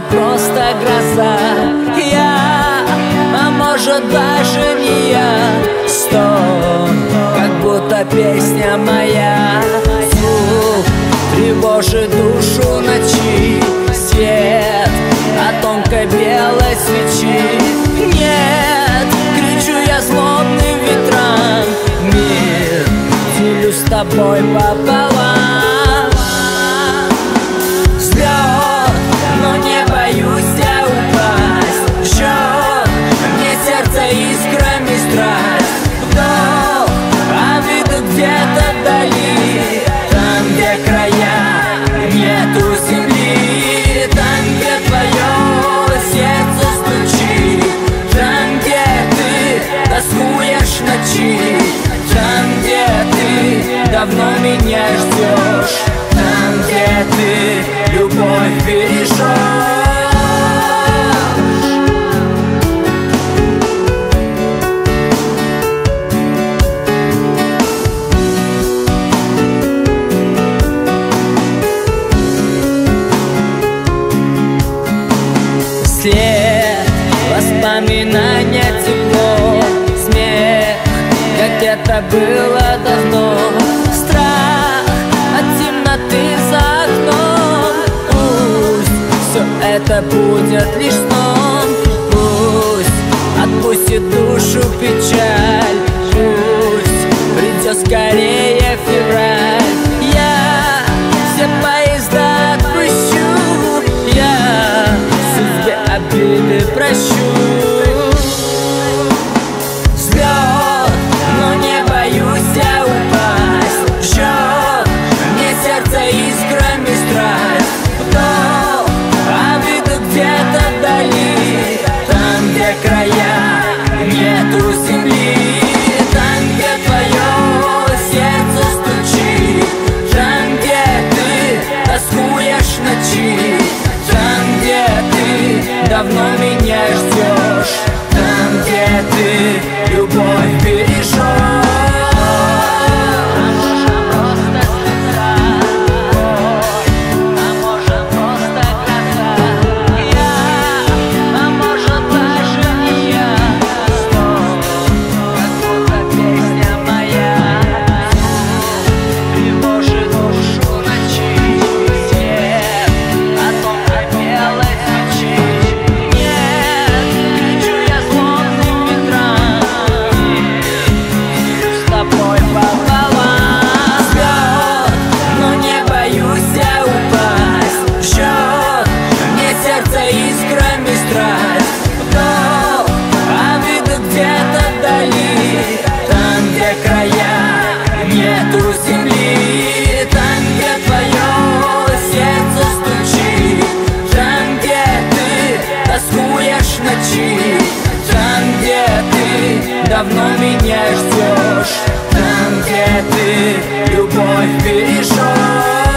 может просто гроза. А может даже не я. Стон, как будто песня моя. Звук тревожит душу ночи. Свет от тонкой белой свечи. Нет, кричу я злобным ветрам. Мир делю с тобой пополам. Взлет, но не боюсь я упасть. Жжет мне сердце искрами страсть. Вдох, а виду где-то вдали. Там, где края, нету земли. Там, где твое сердце стучит. Там, где ты тоскуешь ночи. Там, где ты давно меня ждешь. Там, где ты любовь бережешь. След, воспоминания, тепло, смех, как это было давно. Страх от темноты за окном. Пусть все это будет лишь сном. Пусть отпустит душу печаль. Пусть придет скорее февраль. Я все поезда отпущу. Я судьбе обиды прощу. Взлет, но не боюсь я упасть. Жжет мне сердце искрами страсть. Вдох, а виду где-то вдали. Там, где края, нету земли. Там, где твое сердце стучит. Там, где ты тоскуешь ночи. Там, где ты давно меня ждешь. Там, где ты любовь бережешь. Искрами страсть. Вдох, а виду где-то вдали. Там, где края, нету земли. Там, где твое сердце стучит. Там, где ты тоскуешь ночи. Там, где ты давно меня ждешь. Там, где ты любовь бережешь.